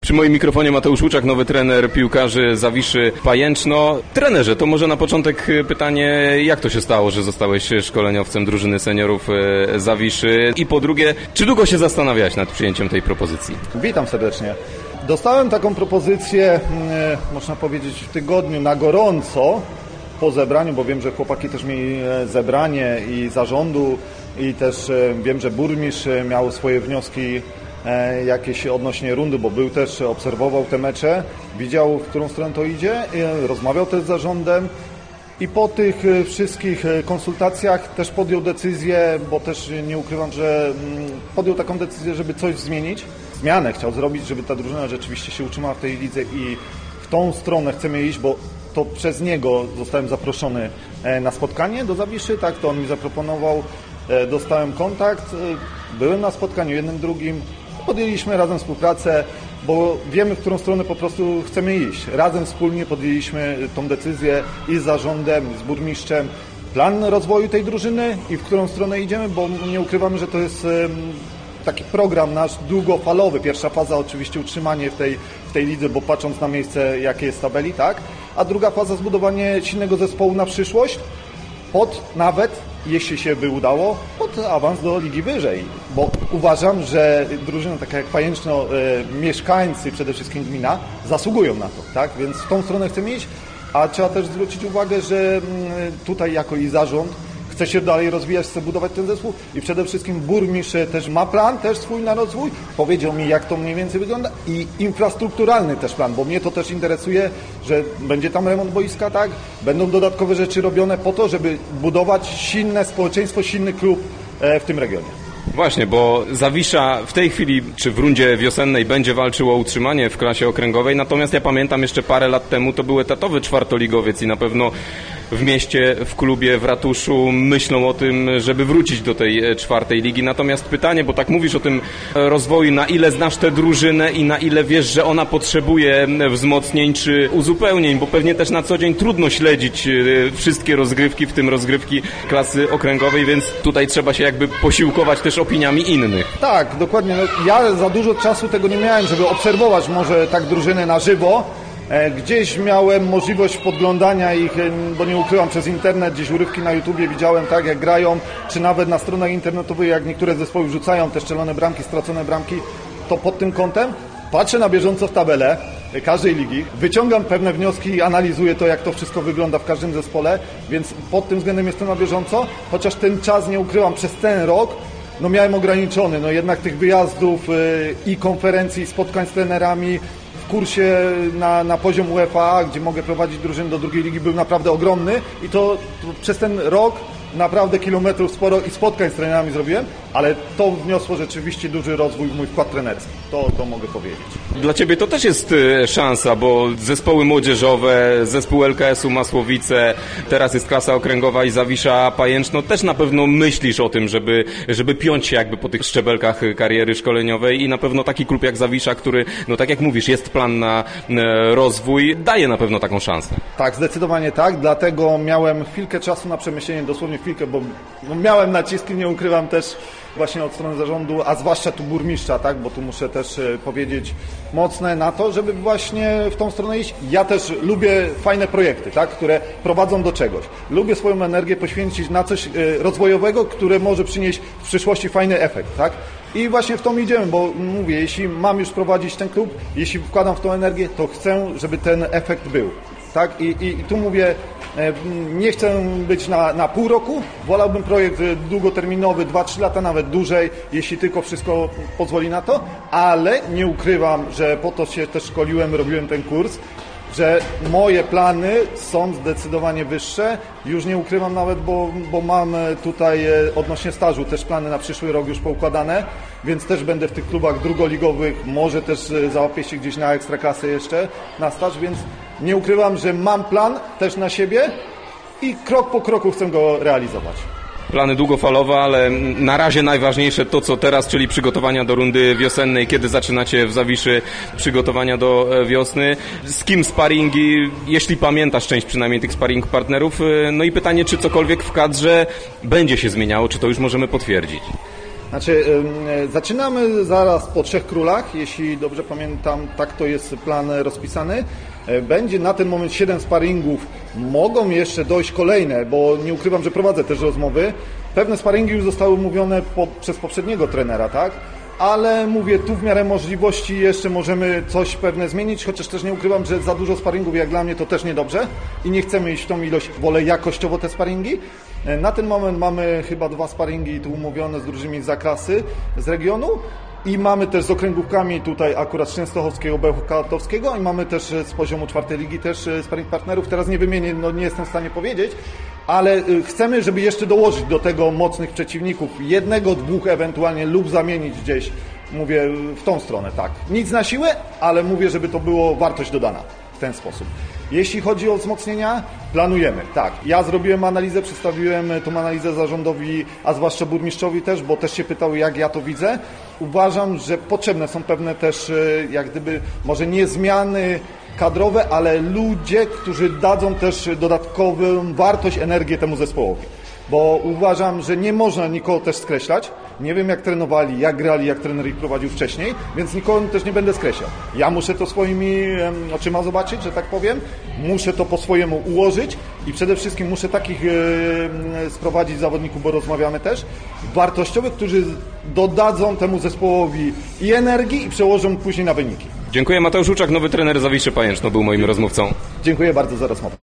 Przy moim mikrofonie Mateusz Łuczak, nowy trener piłkarzy Zawiszy Pajęczno. Trenerze, to może na początek pytanie, jak to się stało, że zostałeś szkoleniowcem drużyny seniorów Zawiszy? I po drugie, czy długo się zastanawiałeś nad przyjęciem tej propozycji? Witam serdecznie. Dostałem taką propozycję, można powiedzieć, w tygodniu na gorąco po zebraniu, bo wiem, że chłopaki też mieli zebranie i zarządu i też wiem, że burmistrz miał swoje wnioski jakieś odnośnie rundy, bo był też, obserwował te mecze, widział, w którą stronę to idzie, rozmawiał też z zarządem i po tych wszystkich konsultacjach też podjął decyzję, bo też nie ukrywam, że podjął taką decyzję, żeby coś zmienić. Zmianę chciał zrobić, żeby ta drużyna rzeczywiście się utrzymała w tej lidze i w tą stronę chcemy iść, bo to przez niego zostałem zaproszony na spotkanie do Zawiszy, tak, to on mi zaproponował, dostałem kontakt, byłem na spotkaniu jednym, drugim, podjęliśmy razem współpracę, bo wiemy, w którą stronę po prostu chcemy iść. Razem wspólnie podjęliśmy tą decyzję i z zarządem, i z burmistrzem, plan rozwoju tej drużyny i w którą stronę idziemy, bo nie ukrywamy, że to jest taki program nasz długofalowy. Pierwsza faza oczywiście utrzymanie w tej lidze, bo patrząc na miejsce, jakie jest w tabeli, tak? A druga faza zbudowanie silnego zespołu na przyszłość, pod nawet, jeśli się by udało, pod awans do ligi wyżej. Bo uważam, że drużyna taka jak Pajęczno, mieszkańcy, przede wszystkim gmina, zasługują na to, tak? Więc w tą stronę chcemy iść, a trzeba też zwrócić uwagę, że tutaj jako i zarząd chce się dalej rozwijać, chce budować ten zespół i przede wszystkim burmistrz też ma plan też swój na rozwój. Powiedział mi, jak to mniej więcej wygląda i infrastrukturalny też plan, bo mnie to też interesuje, że będzie tam remont boiska, tak? Będą dodatkowe rzeczy robione po to, żeby budować silne społeczeństwo, silny klub w tym regionie. Właśnie, bo Zawisza w tej chwili, czy w rundzie wiosennej będzie walczył o utrzymanie w klasie okręgowej, natomiast ja pamiętam jeszcze parę lat temu to był etatowy czwartoligowiec i na pewno w mieście, w klubie, w ratuszu myślą o tym, żeby wrócić do tej czwartej ligi. Natomiast pytanie, bo tak mówisz o tym rozwoju, na ile znasz tę drużynę i na ile wiesz, że ona potrzebuje wzmocnień czy uzupełnień, bo pewnie też na co dzień trudno śledzić wszystkie rozgrywki, w tym rozgrywki klasy okręgowej, więc tutaj trzeba się jakby posiłkować też opiniami innych. Tak, dokładnie. No, ja za dużo czasu tego nie miałem, żeby obserwować może tak drużynę na żywo. Gdzieś miałem możliwość podglądania ich, bo nie ukrywam, przez internet, gdzieś urywki na YouTubie widziałem, tak jak grają, czy nawet na stronach internetowych, jak niektóre zespoły wrzucają te strzelone bramki, stracone bramki, to pod tym kątem patrzę na bieżąco w tabelę każdej ligi, wyciągam pewne wnioski, analizuję to, jak to wszystko wygląda w każdym zespole, więc pod tym względem jestem na bieżąco, chociaż ten czas, nie ukrywam, przez ten rok no miałem ograniczony, no jednak tych wyjazdów i konferencji, spotkań z trenerami, w kursie na poziom UEFA, gdzie mogę prowadzić drużynę do drugiej ligi, był naprawdę ogromny i to przez ten rok naprawdę kilometrów sporo i spotkań z trenerami zrobiłem, ale to wniosło rzeczywiście duży rozwój w mój wkład trenerski. To mogę powiedzieć. Dla Ciebie to też jest szansa, bo zespoły młodzieżowe, zespół LKS-u Masłowice, teraz jest klasa okręgowa i Zawisza Pajęczno. Też na pewno myślisz o tym, żeby piąć się jakby po tych szczebelkach kariery szkoleniowej i na pewno taki klub jak Zawisza, który, no tak jak mówisz, jest plan na rozwój, daje na pewno taką szansę. Tak, zdecydowanie tak, dlatego miałem chwilkę czasu na przemyślenie, dosłownie chwilkę, bo miałem naciski, nie ukrywam też właśnie od strony zarządu, a zwłaszcza tu burmistrza, tak, bo tu muszę też powiedzieć mocne na to, żeby właśnie w tą stronę iść. Ja też lubię fajne projekty, tak, które prowadzą do czegoś. Lubię swoją energię poświęcić na coś rozwojowego, które może przynieść w przyszłości fajny efekt, tak. I właśnie w to idziemy, bo mówię, jeśli mam już prowadzić ten klub, jeśli wkładam w tą energię, to chcę, żeby ten efekt był. Tak? I tu mówię, nie chcę być na pół roku, wolałbym projekt długoterminowy, 2-3 lata, nawet dłużej, jeśli tylko wszystko pozwoli na to, ale nie ukrywam, że po to się też szkoliłem, robiłem ten kurs, że moje plany są zdecydowanie wyższe. Już nie ukrywam nawet, bo mam tutaj odnośnie stażu też plany na przyszły rok już poukładane, więc też będę w tych klubach drugoligowych, może też załapię się gdzieś na ekstraklasę jeszcze na staż, więc nie ukrywam, że mam plan też na siebie i krok po kroku chcę go realizować. Plany długofalowe, ale na razie najważniejsze to, co teraz, czyli przygotowania do rundy wiosennej, kiedy zaczynacie w Zawiszy przygotowania do wiosny. Z kim sparingi, jeśli pamiętasz część przynajmniej tych sparing partnerów, no i pytanie, czy cokolwiek w kadrze będzie się zmieniało, czy to już możemy potwierdzić? Znaczy, zaczynamy zaraz po Trzech Królach, jeśli dobrze pamiętam, tak to jest plan rozpisany. Będzie na ten moment 7 sparingów, mogą jeszcze dojść kolejne, bo nie ukrywam, że prowadzę też rozmowy. Pewne sparingi już zostały umówione przez poprzedniego trenera, tak? Ale mówię, tu w miarę możliwości jeszcze możemy coś pewne zmienić, chociaż też nie ukrywam, że za dużo sparingów jak dla mnie to też niedobrze i nie chcemy iść w tą ilość, wolę jakościowo te sparingi. Na ten moment mamy chyba 2 sparingi tu umówione z drużynami z zaklasy, z regionu i mamy też z okręgówkami tutaj akurat z Częstochowskiego, Bełchatowskiego i mamy też z poziomu 4. ligi też sparing partnerów. Teraz nie wymienię, no nie jestem w stanie powiedzieć, ale chcemy, żeby jeszcze dołożyć do tego mocnych przeciwników, 1, 2 ewentualnie lub zamienić gdzieś, mówię w tą stronę, tak. Nic na siłę, ale mówię, żeby to było wartość dodana w ten sposób. Jeśli chodzi o wzmocnienia, planujemy, tak. Ja zrobiłem analizę, przedstawiłem tą analizę zarządowi, a zwłaszcza burmistrzowi też, bo też się pytał, jak ja to widzę. Uważam, że potrzebne są pewne też, jak gdyby, może nie zmiany kadrowe, ale ludzie, którzy dadzą też dodatkową wartość, energię temu zespołowi. Bo uważam, że nie można nikogo też skreślać. Nie wiem, jak trenowali, jak grali, jak trener ich prowadził wcześniej, więc nikogo też nie będę skreślał. Ja muszę to swoimi oczyma zobaczyć, że tak powiem. Muszę to po swojemu ułożyć i przede wszystkim muszę takich sprowadzić zawodników, bo rozmawiamy też, wartościowych, którzy dodadzą temu zespołowi i energii i przełożą później na wyniki. Dziękuję. Mateusz Łuczak, nowy trener Zawiszy Pajęczno, był moim rozmówcą. Dziękuję bardzo za rozmowę.